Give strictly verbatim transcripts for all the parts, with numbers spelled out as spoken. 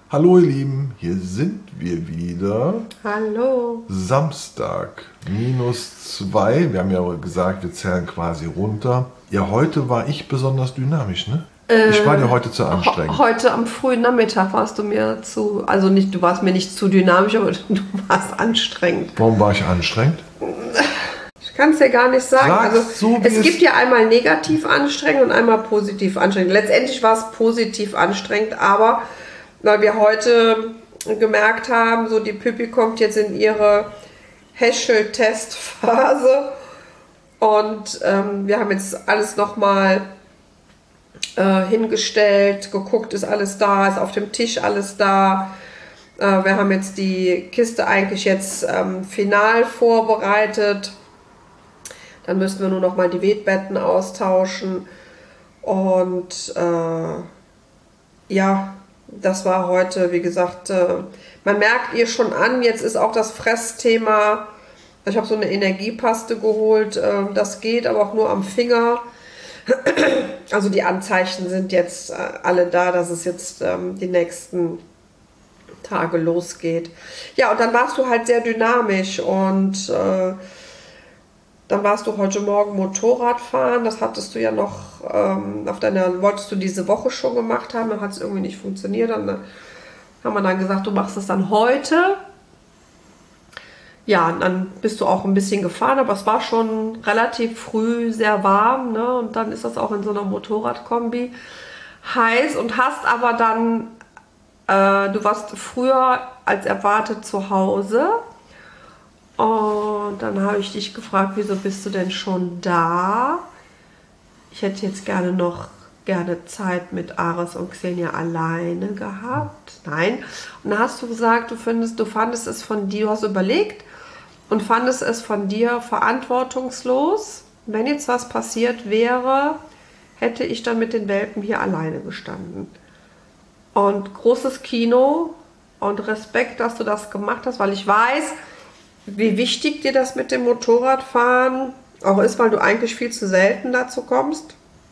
Hallo ihr Lieben, hier sind wir wieder. Hallo. Samstag, minus zwei. Wir haben ja gesagt, wir zählen quasi runter. Ja, heute war ich besonders dynamisch, ne? Äh, ich war dir heute zu anstrengend. Heute am frühen Nachmittag warst du mir zu, also nicht, du warst mir nicht zu dynamisch, aber du warst anstrengend. Warum war ich anstrengend? Ich kann es dir gar nicht sagen. Sag's also so, wie es es gibt ja einmal negativ anstrengend und einmal positiv anstrengend. Letztendlich war es positiv anstrengend, aber weil wir heute gemerkt haben, so die Püppi kommt jetzt in ihre Häschel-Testphase und ähm, wir haben jetzt alles nochmal äh, hingestellt, geguckt, ist alles da, ist auf dem Tisch alles da. Äh, wir haben jetzt die Kiste eigentlich jetzt ähm, final vorbereitet. Dann müssen wir nur noch mal die Wetbetten austauschen und äh, ja, das war heute, wie gesagt, äh, man merkt ihr schon an, jetzt ist auch das Fressthema, ich habe so eine Energiepaste geholt, äh, das geht aber auch nur am Finger, also die Anzeichen sind jetzt äh, alle da, dass es jetzt ähm, die nächsten Tage losgeht. Ja, und dann warst du halt sehr dynamisch und äh, dann warst du heute Morgen Motorrad fahren, das hattest du ja noch ähm, auf deiner, wolltest du diese Woche schon gemacht haben, dann hat es irgendwie nicht funktioniert, dann haben wir dann gesagt, du machst es dann heute. Ja, und dann bist du auch ein bisschen gefahren, aber es war schon relativ früh sehr warm, ne? Und dann ist das auch in so einer Motorradkombi heiß und hast aber dann, äh, du warst früher als erwartet zu Hause. Und dann habe ich dich gefragt, wieso bist du denn schon da? Ich hätte jetzt gerne noch gerne Zeit mit Ares und Xenia alleine gehabt. Nein. Und dann hast du gesagt, du findest, du fandest es von dir, du hast überlegt und fandest es von dir verantwortungslos. Wenn jetzt was passiert wäre, hätte ich dann mit den Welpen hier alleine gestanden. Und großes Kino und Respekt, dass du das gemacht hast, weil ich weiß, wie wichtig dir das mit dem Motorradfahren auch ist, weil du eigentlich viel zu selten dazu kommst.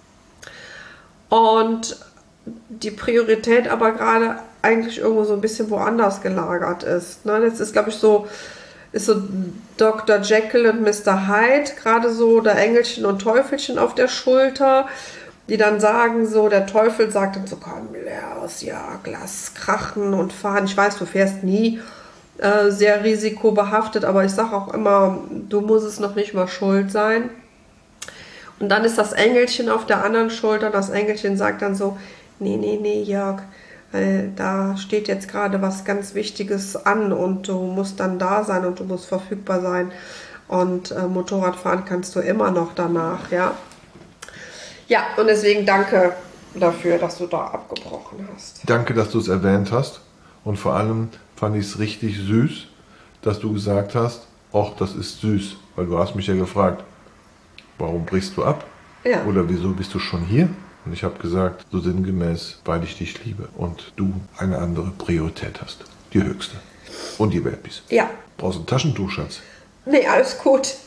Und die Priorität aber gerade eigentlich irgendwo so ein bisschen woanders gelagert ist. Ne? Das ist, glaube ich, so, ist so Doktor Jekyll und Mister Hyde, gerade so der Engelchen und Teufelchen auf der Schulter, die dann sagen so, der Teufel sagt dann so, komm, los, ja, Glas krachen und fahren. Ich weiß, du fährst nie Äh, sehr risikobehaftet, aber ich sage auch immer, du musst es noch nicht mal schuld sein. Und dann ist das Engelchen auf der anderen Schulter, das Engelchen sagt dann so, nee, nee, nee, Jörg, äh, da steht jetzt gerade was ganz Wichtiges an und du musst dann da sein und du musst verfügbar sein und äh, Motorradfahren kannst du immer noch danach, ja. Ja, und deswegen danke dafür, dass du da abgebrochen hast. Danke, dass du es erwähnt hast und vor allem fand ich es richtig süß, dass du gesagt hast, ach, das ist süß, weil du hast mich ja gefragt, warum brichst du ab? Ja. Oder wieso bist du schon hier? Und ich habe gesagt, so sinngemäß, weil ich dich liebe und du eine andere Priorität hast, die höchste. Und die Welpis. Ja. Brauchst du ein Taschentuch, Schatz? Nee, alles gut.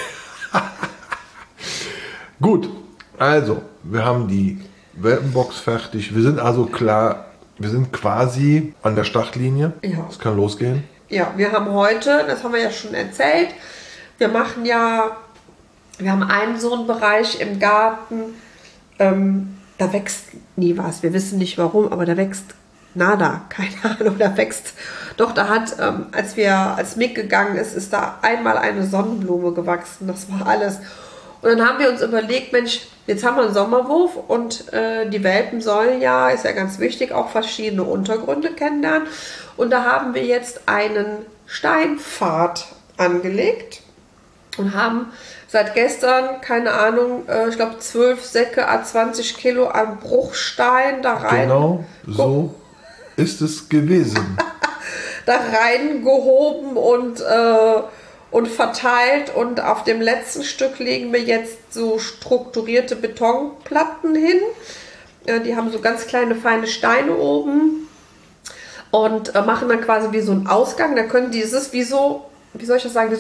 Gut, also, wir haben die Welpenbox fertig. Wir sind also klar, wir sind quasi an der Startlinie. Ja. Es kann losgehen. Ja, wir haben heute, das haben wir ja schon erzählt, wir machen ja, wir haben einen so einen Bereich im Garten, ähm, da wächst nie was. Wir wissen nicht warum, aber da wächst nada, keine Ahnung, da wächst. Doch, da hat, ähm, als wir, als Mick gegangen ist, ist da einmal eine Sonnenblume gewachsen. Das war alles. Und dann haben wir uns überlegt, Mensch, jetzt haben wir einen Sommerwurf und äh, die Welpen sollen ja, ist ja ganz wichtig, auch verschiedene Untergründe kennenlernen. Und da haben wir jetzt einen Steinpfad angelegt und haben seit gestern, keine Ahnung, äh, ich glaube zwölf Säcke à zwanzig Kilo an Bruchstein da rein. Genau, so ist es gewesen. da reingehoben und äh, und verteilt und auf dem letzten Stück legen wir jetzt so strukturierte Betonplatten hin. Äh, die haben so ganz kleine feine Steine oben und äh, machen dann quasi wie so einen Ausgang. Da können dieses wie so, wie soll ich das sagen, wie so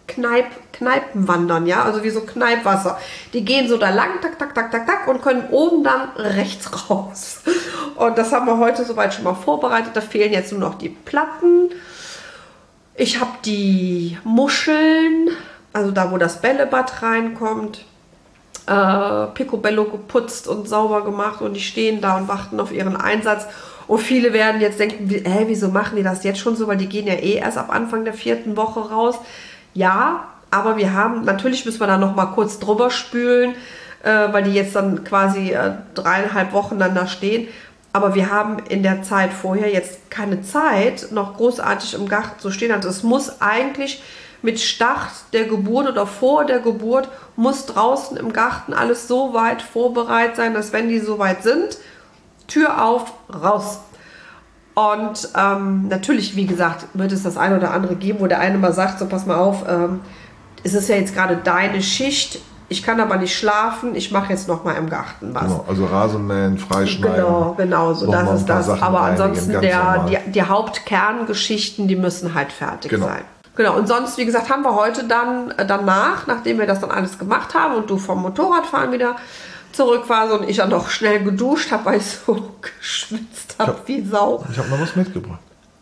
Kneip, Kneipenwandern, ja, also wie so Kneipwasser. Die gehen so da lang, tak, tak, tak, tak, tak und können oben dann rechts raus. Und das haben wir heute soweit schon mal vorbereitet. Da fehlen jetzt nur noch die Platten. Ich habe die Muscheln, also da, wo das Bällebad reinkommt, äh, Picobello geputzt und sauber gemacht und die stehen da und warten auf ihren Einsatz. Und viele werden jetzt denken, wie, äh, wieso machen die das jetzt schon so, weil die gehen ja eh erst ab Anfang der vierten Woche raus. Ja, aber wir haben, natürlich müssen wir da noch mal kurz drüber spülen, äh, weil die jetzt dann quasi äh, dreieinhalb Wochen dann da stehen. Aber wir haben in der Zeit vorher jetzt keine Zeit, noch großartig im Garten zu stehen. Also es muss eigentlich mit Start der Geburt oder vor der Geburt, muss draußen im Garten alles so weit vorbereitet sein, dass wenn die so weit sind, Tür auf, raus. Und ähm, natürlich, wie gesagt, wird es das eine oder andere geben, wo der eine mal sagt, so pass mal auf, ähm, es ist ja jetzt gerade deine Schicht, ich kann aber nicht schlafen, ich mache jetzt noch mal im Garten was. Genau, also Rasenmähen, freischneiden. Genau, genau, so das ist das. Sachen Aber reinigen, ansonsten ganz der, normal. die, die Hauptkerngeschichten, die müssen halt fertig Genau. sein. Genau, und sonst, wie gesagt, haben wir heute dann äh, danach, nachdem wir das dann alles gemacht haben und du vom Motorradfahren wieder zurück warst und ich dann noch schnell geduscht habe, weil ich so geschwitzt habe wie Sau. Ich habe noch was mitgebracht.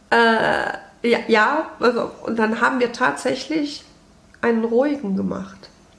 Äh, ja, ja also, und dann haben wir tatsächlich einen ruhigen gemacht.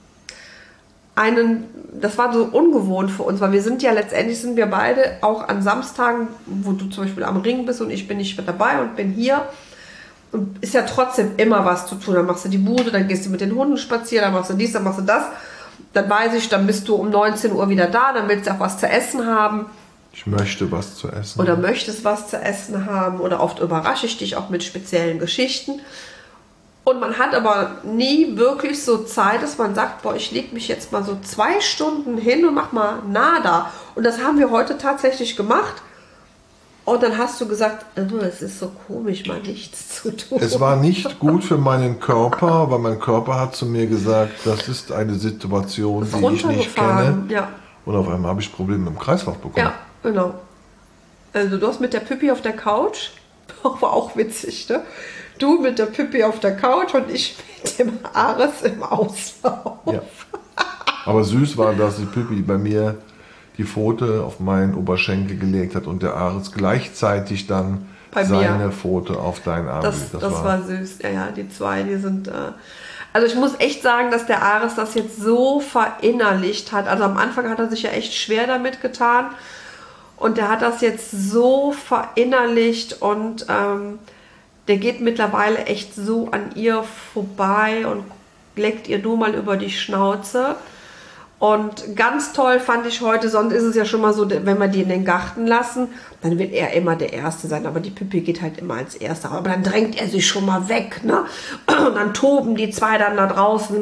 Einen, das war so ungewohnt für uns, weil wir sind ja letztendlich, sind wir beide auch an Samstagen, wo du zum Beispiel am Ring bist und ich bin nicht mit dabei und bin hier. Und ist ja trotzdem immer was zu tun. Dann machst du die Bude, dann gehst du mit den Hunden spazieren, dann machst du dies, dann machst du das. Dann weiß ich, dann bist du um neunzehn Uhr wieder da, dann willst du auch was zu essen haben. Ich möchte was zu essen. Oder möchtest was zu essen haben. Oder oft überrasche ich dich auch mit speziellen Geschichten. Und man hat aber nie wirklich so Zeit, dass man sagt, boah, ich lege mich jetzt mal so zwei Stunden hin und mach mal nada. Und das haben wir heute tatsächlich gemacht. Und dann hast du gesagt, oh, es ist so komisch, mal nichts zu tun. Es war nicht gut für meinen Körper, weil mein Körper hat zu mir gesagt, das ist eine Situation, die ich nicht kenne. Ja. Und auf einmal habe ich Probleme im Kreislauf bekommen. Ja, genau. Also du hast mit der Püppi auf der Couch, war auch witzig, ne? Du mit der Püppi auf der Couch und ich mit dem Ares im Auslauf. Ja. Aber süß war, dass die Püppi bei mir die Pfote auf meinen Oberschenkel gelegt hat und der Ares gleichzeitig dann bei seine mir. Pfote auf deinen Arm. Das, das, das war, war süß. Ja, ja, die zwei, die sind... Äh also ich muss echt sagen, dass der Ares das jetzt so verinnerlicht hat. Also am Anfang hat er sich ja echt schwer damit getan. Und der hat das jetzt so verinnerlicht und ähm, der geht mittlerweile echt so an ihr vorbei und leckt ihr nur mal über die Schnauze. Und ganz toll fand ich heute, sonst ist es ja schon mal so, wenn wir die in den Garten lassen, dann wird er immer der Erste sein, aber die Püppi geht halt immer als Erster. Aber dann drängt er sich schon mal weg, ne? Und dann toben die zwei dann da draußen.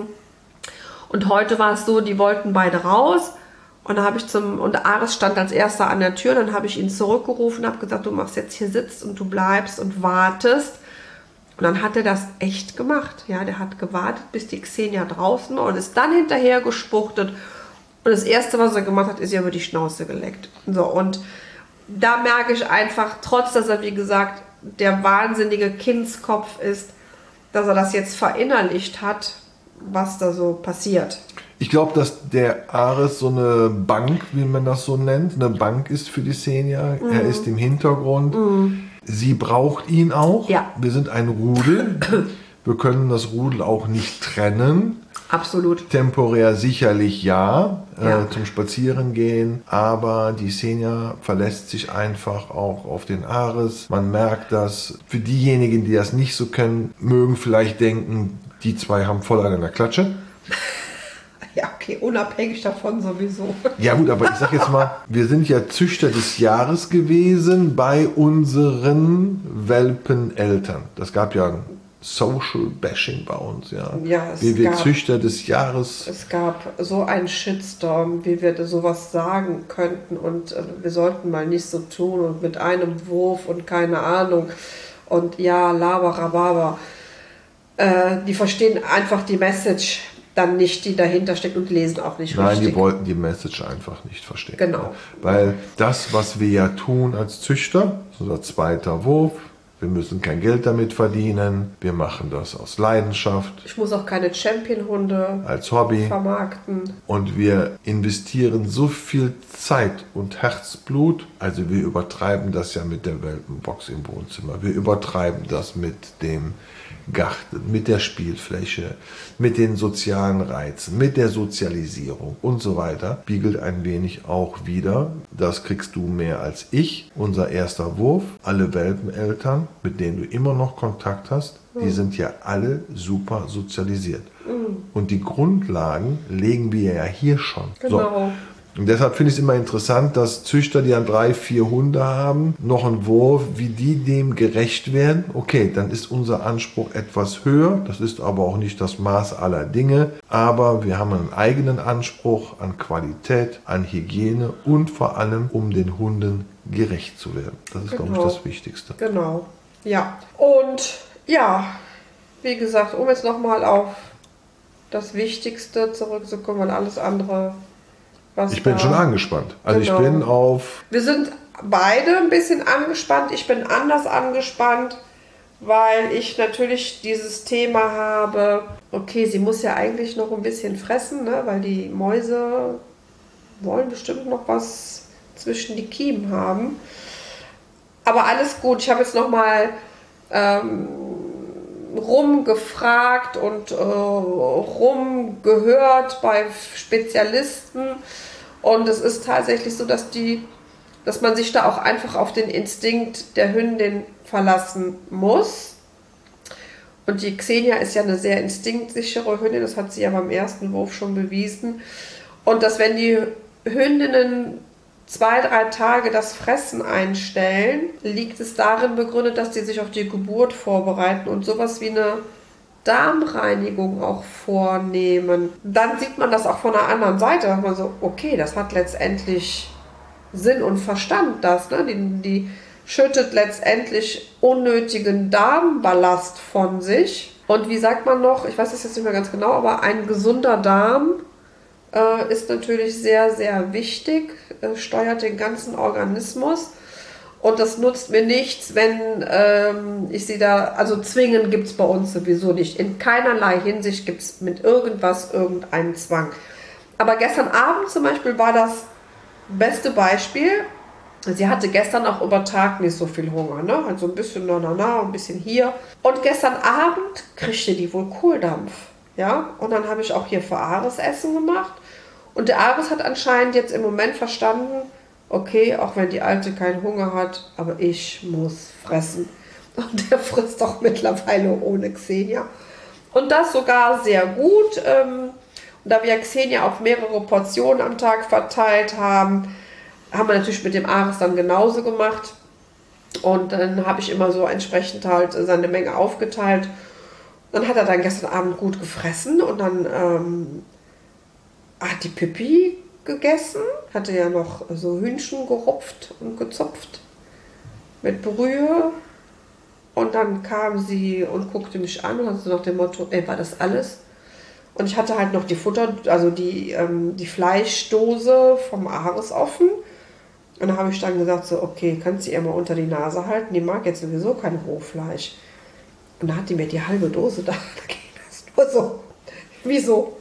Und heute war es so, die wollten beide raus. Und da habe ich zum, und Ares stand als Erster an der Tür, dann habe ich ihn zurückgerufen, habe gesagt, du machst jetzt hier sitzt und du bleibst und wartest. Und dann hat er das echt gemacht. Ja, der hat gewartet, bis die Xenia draußen war und ist dann hinterher gespuchtet. Und das Erste, was er gemacht hat, ist ihr über die Schnauze geleckt. So, und da merke ich einfach, trotz dass er, wie gesagt, der wahnsinnige Kindskopf ist, dass er das jetzt verinnerlicht hat, was da so passiert. Ich glaube, dass der Ares so eine Bank, wie man das so nennt, eine Bank ist für die Xenia. Mhm. Er ist im Hintergrund. Mhm. Sie braucht ihn auch. Ja. Wir sind ein Rudel. Wir können das Rudel auch nicht trennen. Absolut. Temporär sicherlich ja, ja. Äh, zum Spazierengehen. Aber die Xenia verlässt sich einfach auch auf den Ares. Man merkt das. Für diejenigen, die das nicht so kennen, mögen vielleicht denken, die zwei haben voll an der Klatsche. Ja, okay, unabhängig davon sowieso. Ja gut, aber ich sag jetzt mal, wir sind ja Züchter des Jahres gewesen bei unseren Welpeneltern. Das gab ja ein Social Bashing bei uns, ja. Ja, es wie wir gab, Züchter des Jahres. Es gab so einen Shitstorm, wie wir sowas sagen könnten und äh, wir sollten mal nicht so tun und mit einem Wurf und keine Ahnung und ja, laber, rababa. Äh, die verstehen einfach die Message dann nicht, die dahinter steckt und lesen auch nicht Nein, richtig. Nein, die wollten die Message einfach nicht verstehen. Genau. Weil das, was wir ja tun als Züchter, unser zweiter Wurf, Wir müssen kein Geld damit verdienen. Wir machen das aus Leidenschaft. Ich muss auch keine Champion-Hunde als Hobby vermarkten. Und wir investieren so viel Zeit und Herzblut. Also wir übertreiben das ja mit der Welpenbox im Wohnzimmer. Wir übertreiben das mit dem Garten, mit der Spielfläche, mit den sozialen Reizen, mit der Sozialisierung und so weiter. Spiegelt ein wenig auch wieder, das kriegst du mehr als ich, unser erster Wurf, alle Welpeneltern, mit denen du immer noch Kontakt hast, mhm. die sind ja alle super sozialisiert. Mhm. Und die Grundlagen legen wir ja hier schon. Genau. So. Und deshalb finde ich es immer interessant, dass Züchter, die dann drei, vier Hunde haben, noch einen Wurf, wie die dem gerecht werden. Okay, dann ist unser Anspruch etwas höher. Das ist aber auch nicht das Maß aller Dinge. Aber wir haben einen eigenen Anspruch an Qualität, an Hygiene und vor allem, um den Hunden gerecht zu werden. Das ist, genau. glaube ich, das Wichtigste. Genau, ja. Und ja, wie gesagt, um jetzt nochmal auf das Wichtigste zurückzukommen und alles andere... Ich bin schon angespannt. Also genau. ich bin auf... Wir sind beide ein bisschen angespannt. Ich bin anders angespannt, weil ich natürlich dieses Thema habe, okay, sie muss ja eigentlich noch ein bisschen fressen, ne? Weil die Mäuse wollen bestimmt noch was zwischen die Kiemen haben. Aber alles gut. Ich habe jetzt nochmal ähm, rumgefragt und äh, rumgehört bei Spezialisten. Und es ist tatsächlich so, dass, die, dass man sich da auch einfach auf den Instinkt der Hündin verlassen muss. Und die Xenia ist ja eine sehr instinktsichere Hündin, das hat sie ja beim ersten Wurf schon bewiesen. Und dass wenn die Hündinnen zwei, drei Tage das Fressen einstellen, liegt es darin begründet, dass die sich auf die Geburt vorbereiten und sowas wie eine Darmreinigung auch vornehmen. Dann sieht man das auch von der anderen Seite, dass man so, okay, das hat letztendlich Sinn und Verstand, das, ne? Die, die schüttet letztendlich unnötigen Darmballast von sich. Und wie sagt man noch, ich weiß das jetzt nicht mehr ganz genau, aber ein gesunder Darm äh, ist natürlich sehr, sehr wichtig, äh, steuert den ganzen Organismus. Und das nutzt mir nichts, wenn ähm, ich sie da, also zwingen gibt es bei uns sowieso nicht. In keinerlei Hinsicht gibt es mit irgendwas irgendeinen Zwang. Aber gestern Abend zum Beispiel war das beste Beispiel. Sie hatte gestern auch über Tag nicht so viel Hunger, ne? Also ein bisschen na na na, ein bisschen hier. Und gestern Abend kriegte die wohl Kohldampf, ja? Und dann habe ich auch hier für Ares Essen gemacht. Und der Ares hat anscheinend jetzt im Moment verstanden, okay, auch wenn die Alte keinen Hunger hat, aber ich muss fressen. Und der frisst auch mittlerweile ohne Xenia. Und das sogar sehr gut. Und da wir Xenia auf mehrere Portionen am Tag verteilt haben, haben wir natürlich mit dem Ares dann genauso gemacht. Und dann habe ich immer so entsprechend halt seine Menge aufgeteilt. Dann hat er dann gestern Abend gut gefressen und dann ähm, hat die Pippi gegessen, hatte ja noch so Hühnchen gerupft und gezupft mit Brühe und dann kam sie und guckte mich an und hatte so nach dem Motto, ey, war das alles? Und ich hatte halt noch die Futter, also die, ähm, die Fleischdose vom Ares offen und da habe ich dann gesagt so, okay, kannst du ihr mal unter die Nase halten, die mag jetzt sowieso kein Rohfleisch. Und da hat die mir die halbe Dose da, da ging das nur so, wie so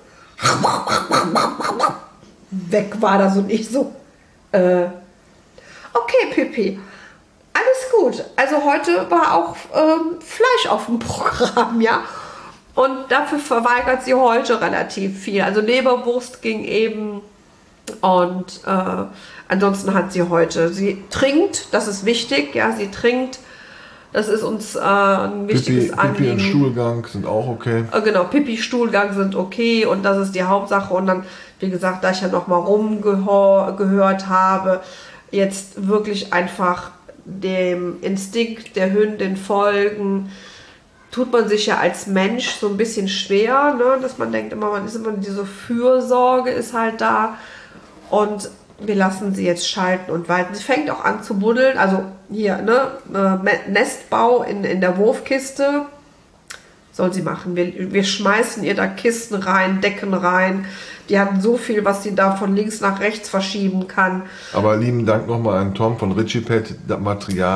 weg war das und ich so, äh, okay, Pippi, alles gut. Also heute war auch ähm, Fleisch auf dem Programm, ja. Und dafür verweigert sie heute relativ viel. Also Leberwurst ging eben und äh, ansonsten hat sie heute, sie trinkt, das ist wichtig, ja, sie trinkt. Das ist uns äh, ein wichtiges Pipi, Anliegen. Pipi und Stuhlgang sind auch okay. Äh, genau, Pipi, Stuhlgang sind okay und das ist die Hauptsache. Und dann, wie gesagt, da ich ja noch mal rumgehört habe, jetzt wirklich einfach dem Instinkt der Hündin folgen, tut man sich ja als Mensch so ein bisschen schwer, ne? Dass man denkt immer, man ist immer diese Fürsorge ist halt da und wir lassen sie jetzt schalten und walten. Sie fängt auch an zu buddeln, also hier, ne, äh, Nestbau in, in der Wurfkiste soll sie machen. Wir, wir schmeißen ihr da Kisten rein, Decken rein. Die hat so viel, was sie da von links nach rechts verschieben kann. Aber lieben Dank nochmal an Tom von Ritchie Pet. Das Material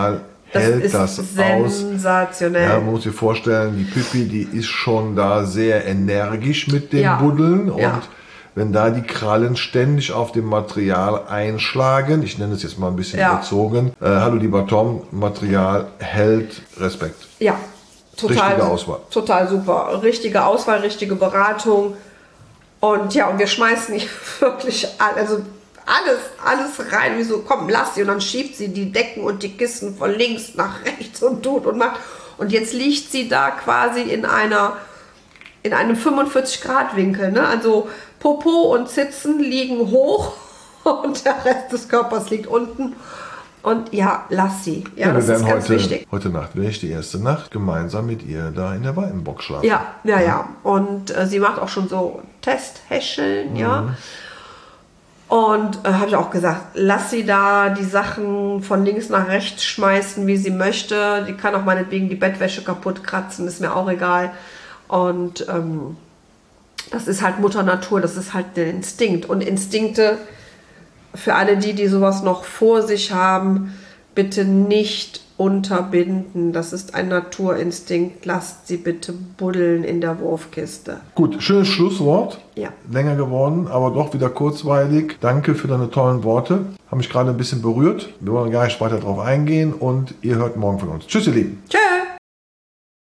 Das hält ist das aus. sensationell. Ja, man muss sich vorstellen, die Pippi, die ist schon da sehr energisch mit dem Ja. Buddeln. Und Ja. wenn da die Krallen ständig auf dem Material einschlagen, ich nenne es jetzt mal ein bisschen Ja. überzogen, äh, hallo lieber Tom, Material hält, Respekt. Ja, total. Richtige Auswahl. Total super. Richtige Auswahl, richtige Beratung. Und ja, und wir schmeißen hier wirklich all, also alles, alles rein. Wie so, komm, lass sie. Und dann schiebt sie die Decken und die Kissen von links nach rechts und tut und macht. Und jetzt liegt sie da quasi in einer, in einem fünfundvierzig Grad Winkel. Ne? Also Popo und Zitzen liegen hoch und der Rest des Körpers liegt unten. Und ja, lass sie. Ja, Ja, das wir ist werden ganz heute, wichtig. heute Nacht, werde ich die erste Nacht gemeinsam mit ihr da in der Waldenbox schlafen. Ja, ja, ja. Und äh, sie macht auch schon so Testhäscheln, ja. Und äh, habe ich auch gesagt, lass sie da die Sachen von links nach rechts schmeißen, wie sie möchte. Die kann auch meinetwegen die Bettwäsche kaputt kratzen, ist mir auch egal. Und ähm, das ist halt Mutter Natur, das ist halt der Instinkt. Und Instinkte, für alle die, die sowas noch vor sich haben, bitte nicht unterbinden. Das ist ein Naturinstinkt. Lasst sie bitte buddeln in der Wurfkiste. Gut, schönes Schlusswort. Ja. Länger geworden, aber doch wieder kurzweilig. Danke für deine tollen Worte. Haben mich gerade ein bisschen berührt. Wir wollen gar nicht weiter drauf eingehen und ihr hört morgen von uns. Tschüss, ihr Lieben. Tschüss.